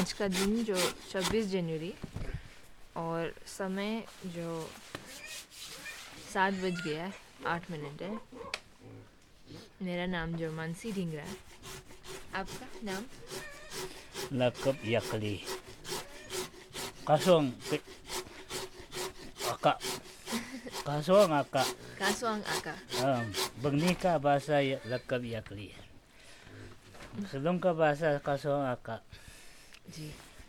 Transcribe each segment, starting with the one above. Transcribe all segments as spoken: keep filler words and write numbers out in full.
आज का दिन जो छब्बीस जनवरी और समय जो सात बज गया है, आठ मिनट है। मेरा नाम जो मानसी ढिंगरा है। आपका नाम? Lakap Yakli. Kasong Aka. Kasong Aka. कासवांग आका। Um, Bagni ka bahasa Lakap Yakli. Selong ka bahasa Kasong Aka. जी।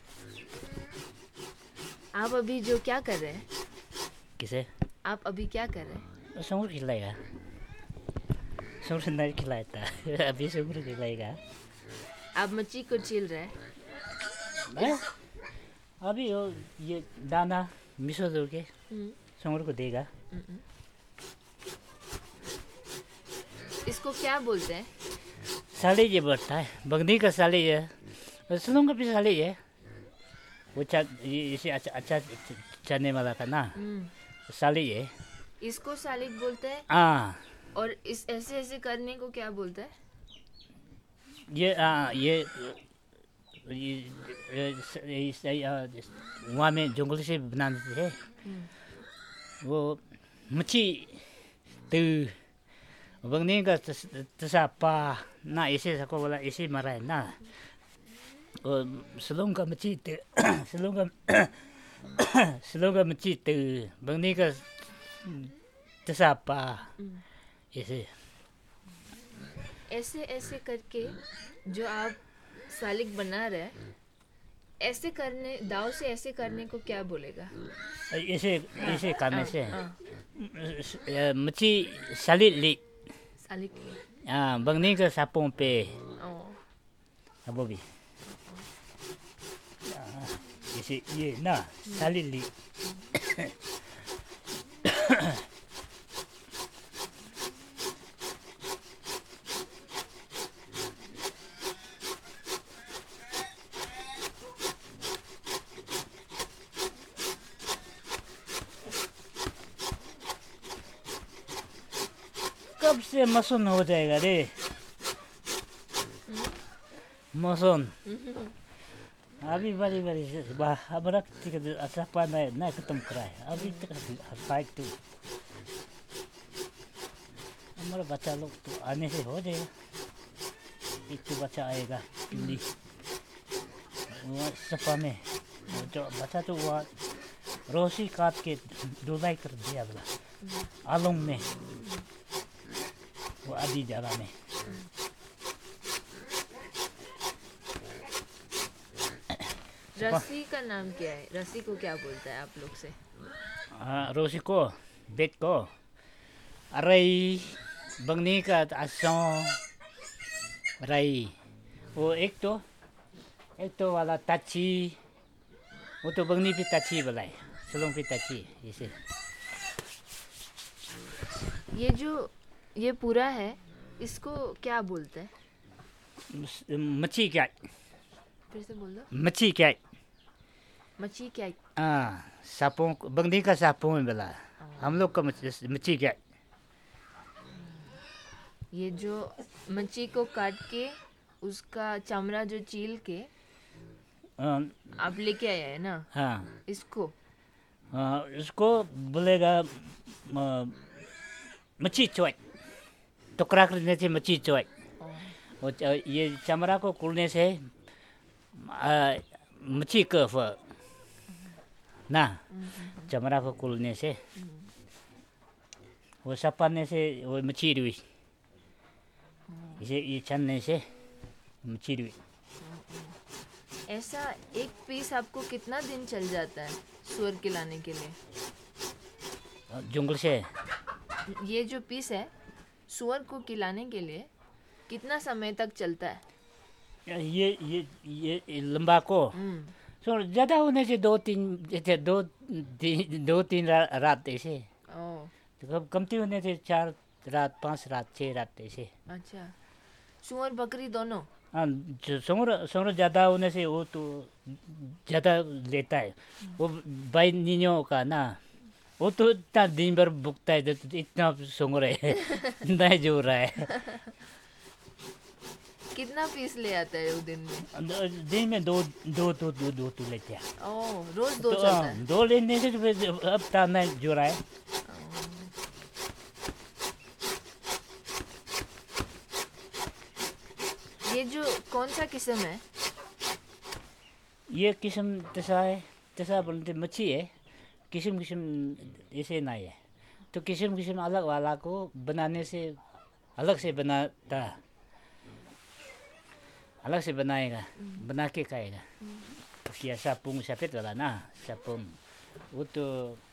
आप अभी जो क्या कर रहे हैं? किसे? आप अभी क्या कर रहे हैं? संगुर खिलाएगा. संगुर नहीं खिलाता. अभी संगुर खिलाएगा. आप मच्छी को छील रहे हैं? मैं? अभी वो ये दाना मिसो दो के संगुर को देगा. इसको क्या बोलते हैं? साले ये बढ़ता है. बगनी का साले ये. सलों का भी साले ये. वो चा ये इसे अच्छा अच्छा चने वाला का ना. साले ये. इसको सालिक बोलते हैं। हाँ. और इस ऐसे ऐसे करने को क्या बोलते हैं? ये आ, ये ये वहाँ में जंगल से बनाते थे. वो मच्छी तो बगनी का तसापा ना ऐसे सको बोला ऐसे मरा है ना. और सलों का मच्छी तो सलों का सलों का मच्छी तो बगनी का तसापा ऐसे ऐसे ऐसे करके जो आप सालिक बना रहे हैं, ऐसे करने दाव से ऐसे करने को क्या बोलेगा? ऐसे ऐसे करने से मच्छी सालिक ली. सालिक हाँ बगनी का सापों पे अब भी ऐसे ये ना सालिक ली. कब से मसून हो जाएगा रे. मसून अभी बड़ी बड़ी अब रख अच्छा पाना है ना खत्म कराए अभी तक फाइट टू हमारा बच्चा लोग तो आने से हो जाएगा. एक तो बच्चा आएगा पिल्ली सफा में जो बच्चा तो वहाँ रोसी काट के धुलाई कर दिया बोला आलोंग में वो आदि जगह में. रस्सी का नाम क्या है? रस्सी को क्या बोलता है आप लोग से? हाँ रोसी को बेट को अरई बगनी का असों रई. वो एक तो एक तो वाला ताची वो तो बगनी भी ताची बोला है. सलों भी ताची ऐसे. ये जो ये पूरा है इसको क्या बोलते हैं? मच्छी क्या? फिर से बोल दो. मच्छी क्या? मच्छी क्या? हाँ सापों बगनी का सापों में बोला. हम लोग का मच्छी क्या? ये जो मच्छी को काट के उसका चमड़ा जो चील के आप लेके आया है ना. हाँ इसको हाँ इसको बोलेगा मच्छी चोई. टुकड़ा करने से मच्छी चोई. और ये चमड़ा को कुलने से मच्छी कफ ना. चमड़ा को कुलने से वो सपाने से वो मच्छी रुई. इसे ये छनने से मच्छी रुई. ऐसा एक पीस आपको कितना दिन चल जाता है सुअर के लाने के लिए? जंगल से ये जो पीस है सुअर को खिलाने के लिए कितना समय तक चलता है? ये ये ये लंबा को सो ज़्यादा होने से दो तीन जैसे दो तीन दो तीन रा, रात ऐसे. तो कमती होने से चार रात पांच रात छः रात ऐसे. अच्छा सुअर बकरी दोनों? हाँ सुअर सुअर ज़्यादा होने से वो तो ज़्यादा लेता है. वो बाई निन्यों का ना वो तो इतना दिन भर भुगता है तो इतना सुअर है नहीं जो रहा है. कितना पीस ले आता है वो दिन में? दो- दिन में दो दो दो दो दो तो लेते हैं। ओह, रोज दो तो चलता हाँ, है। दो लेने से तो फिर अब ताना जो रहा है। ये जो कौन सा किस्म है? ये किस्म तसा है, तसा बोलते मच्छी है, किस्म किस्म ऐसे नहीं है। तो किस्म किस्म अलग वाला को बनाने से अलग से बनाता, अलग से बनाएगा, बना के खाएगा। उसकी सापुंग सफ़ेद वाला ना, सापुंग वो तो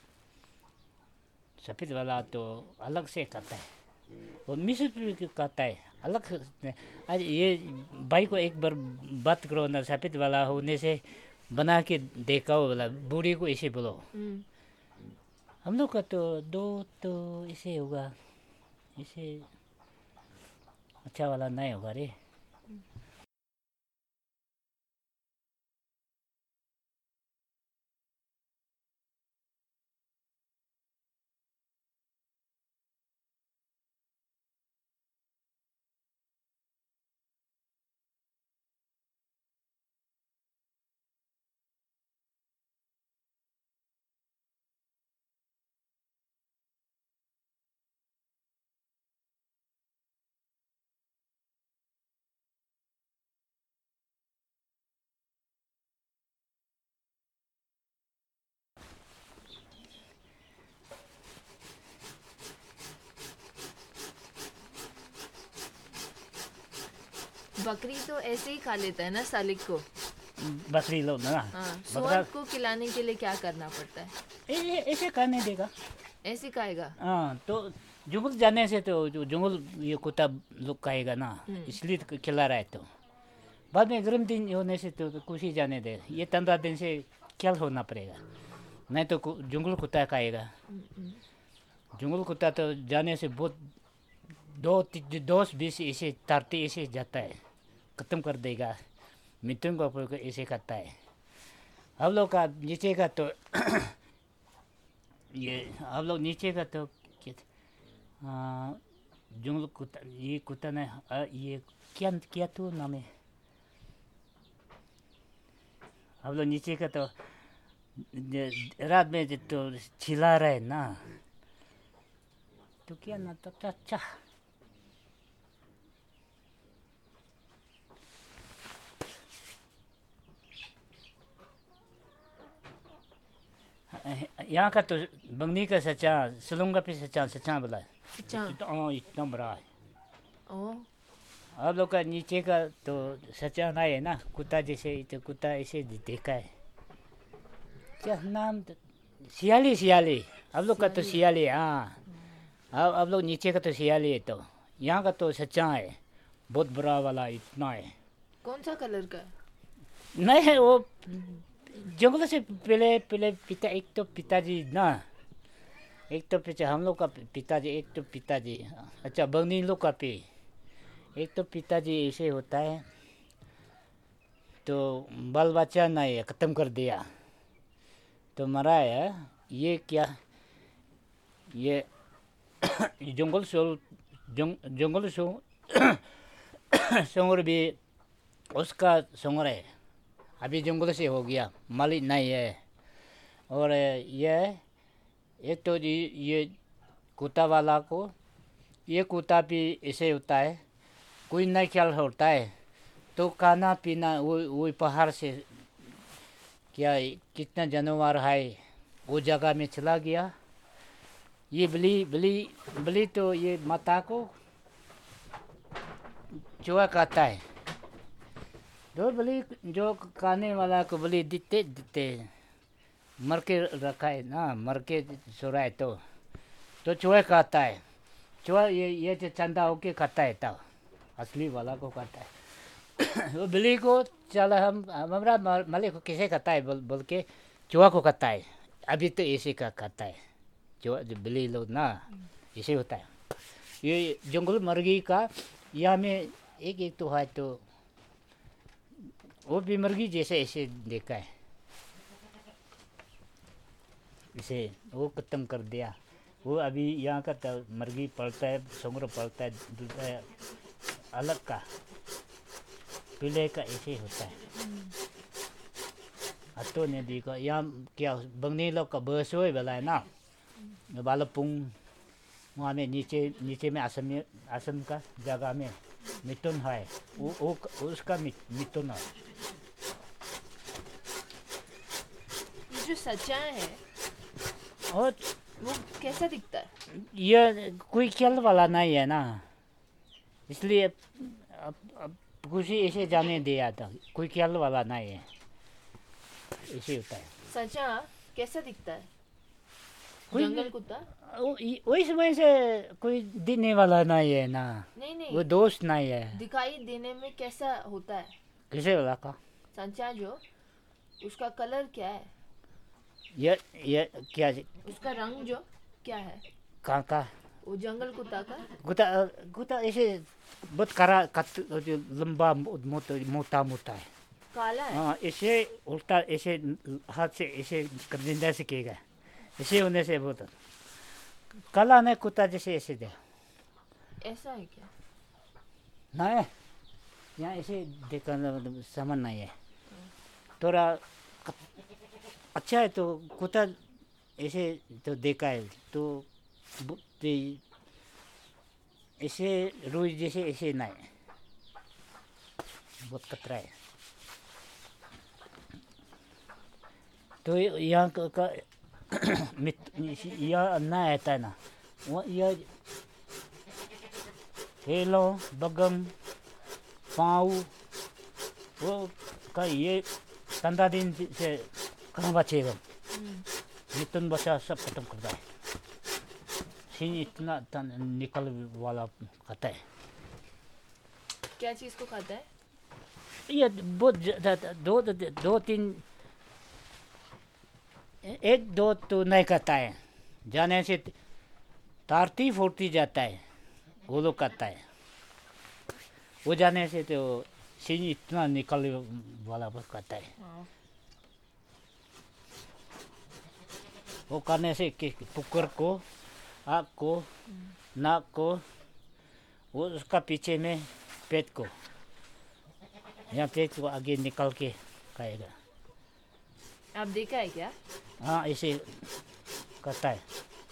सफ़ेद वाला तो अलग से खाता है, वो मिश्र भी खाता है अलग से। आज ये भाई को एक बार बात करो ना, सफ़ेद वाला होने से बना के देखा हो बोला, बूढ़ी को ऐसे बोलो। हम्म, हम लोग का तो दो तो ऐसे होगा, ऐसे अच्छा वाला नहीं होगा रे। बकरी तो ऐसे ही खा लेता है ना सालिक को। बकरी लोग ना हाँ, बकरा सुअर को खिलाने के लिए क्या करना पड़ता है? ऐसे ऐसे खाने देगा। ऐसे खाएगा। हाँ, तो जंगल जाने से तो जो जंगल ये कुत्ता लोग खाएगा ना, इसलिए तो खिला रहा है। तो बाद में गर्म दिन होने से तो कुछ ही जाने दे, ये पंद्रह दिन से ख्याल होना पड़ेगा, नहीं तो कु- जंगल कुत्ता खाएगा। जंगल कुत्ता तो जाने से बहुत दो ति- दस बीस ऐसे तारते ऐसे जाता है, ख़त्म कर देगा, मिथुन को ऊपर को ऐसे खाता है। हम लोग का नीचे का तो ये हम लोग नीचे का तो क्या आ, जंगल कुत्ता, ये कुत्ता ने आ, ये क्या क्या तो नाम है, हम लोग नीचे का तो जे- रात में जो तो चिल्ला रहा है ना, तो क्या ना तो अच्छा यहाँ का तो बंगनी का सच्चा सलूंगा पे सच्चा सच्चा बोला है। अच्छा। तो हाँ, इतना बड़ा है। ओह, आप लोग का नीचे का तो सच्चा नहीं है ना, कुत्ता जैसे, तो कुत्ता ऐसे देखा है, क्या नाम तो- सियाली सियाली, आप लोग का तो सियाली। हाँ, अब आप लोग नीचे का तो सियाली है, तो यहाँ का तो सच्चा है, बहुत बड़ा वाला इतना है। कौन सा कलर का है? नहीं है वो, जंगल से पहले पहले पिता, एक तो पिताजी ना, एक तो पिता हम लोग का पिताजी, एक तो पिताजी, अच्छा बंगनी लोग का पे, एक तो पिताजी ऐसे होता है, तो बाल बच्चा नहीं ख़त्म कर दिया, तो मरा है। ये क्या, ये जंगल सो जंग, जंगल सो संगर भी उसका संगर है, अभी जंगल से हो गया, मालिक नहीं है। और ये एक तो ये ये कुत्ता वाला को, ये कुत्ता भी ऐसे होता है, कोई नहीं ख्याल होता है, तो खाना पीना वो वो पहाड़ से क्या कितना जानवर है वो जगह में चला गया। ये बली बली बली तो ये माता को चूहा खाता है, जो बली जो खाने वाला को बली देते देते मर के रखा है ना, मर के सोरा है, तो तो चूहा खाता है। चूहा ये ये जो चंदा होके खाता है, तब असली वाला को खाता है। वो बिल्ली को चला हम हमारा मालिक को कैसे खाता है बोल बोल के चूहा को खाता है, अभी तो ऐसे का खाता है चूहा, जो बिल्ली लोग ना ऐसे होता है। ये जंगल मुर्गी का यहाँ में एक एक तो है, तो वो भी मुर्गी जैसे ऐसे देखा है, इसे वो ख़त्म कर दिया। वो अभी यहाँ का तो मुर्गी पलता है, सुंगर पलता है, दूसरा अलग का पीले का ऐसे होता है अतो ने दी को या क्या बंगनी लोग का बसोई वाला है ना वाला पुंग वहाँ में नीचे नीचे में आसम में आसम का जगह में मिथुन है वो वो उसका मिथुन है ये जो सच्चा है और वो कैसा दिखता है? ये कोई खेल वाला नहीं है ना इसलिए अब अब कुछ ऐसे जाने दिया था कोई खेल वाला नहीं है ऐसे होता है सच्चा कैसा दिखता है? कोई जंगल कुत्ता? वही समय से कोई देने वाला नहीं है ना नहीं नहीं वो दोस्त नहीं है दिखाई देने में कैसा होता है? किसे वाला का संचा जो उसका कलर क्या है? ये ये क्या उसका रंग जो क्या है? कहाँ का वो जंगल कुत्ता का गुता गुता ऐसे बहुत करा कत जो लंबा मोटा मोटा मोटा है काला है। हाँ ऐसे उल्टा ऐसे हाथ से ऐसे करने से किएगा ऐसे होने से बहुत काला नहीं कुत्ता जैसे ऐसे दे ऐसा है क्या? नहीं यहाँ ऐसे देखा सामान नहीं है थोड़ा अच्छा है तो कुत्ता ऐसे तो देखा है तो ऐसे रोज जैसे ऐसे नहीं बहुत खतरा है तो यहाँ का, का यह ना आता है ना वो यह हेलो बगम पाऊ वो का ये पंद्रह दिन से कहाँ बचेगा मिथुन बचा सब खत्म करता है सीन इतना निकल वाला खाता है क्या चीज को खाता है? ये बहुत दो दो, दो तीन एक दो तो नहीं खाता है जाने से तारती फोड़ती जाता है वो लोग खाता है वो जाने से तो सीन इतना निकल वाला बस खाता है वो करने से पुकर को आँख को नाक को वो उसका पीछे में पेट को यहाँ पेट को आगे निकल के खाएगा आप देखा है क्या? हाँ ऐसे करता है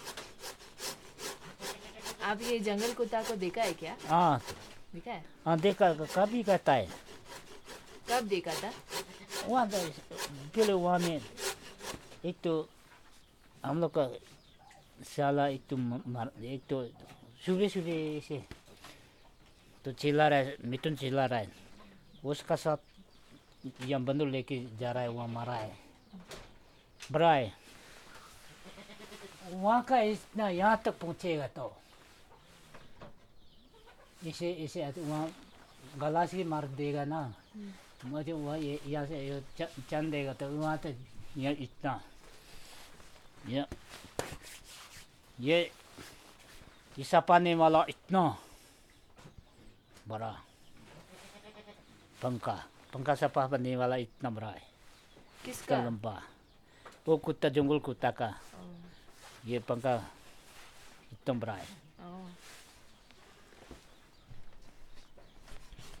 आप ये जंगल कुत्ता को देखा है क्या? हाँ देखा है? हाँ देखा कभी करता है कब देखा था? वहाँ पहले वहाँ में एक तो हम लोग का साला एक तो मर एक तो सुबह सुबह से तो चिल्ला रहा है मिथुन चिल्ला रहा है उसका साथ यहाँ बंदूक लेके जा रहा है वहाँ मारा है बड़ा है वहाँ का इतना यहाँ तक पहुँचेगा तो इसे इसे वहाँ गला से मार देगा ना मुझे वहाँ यहाँ से चंद देगा तो वहाँ तक यहाँ इतना ये ये इसा पाने वाला इतना बड़ा पंखा पंखा सपा बनने वाला इतना बड़ा है किसका? लंबा वो कुत्ता जंगल कुत्ता का ये पंखा इतना बड़ा है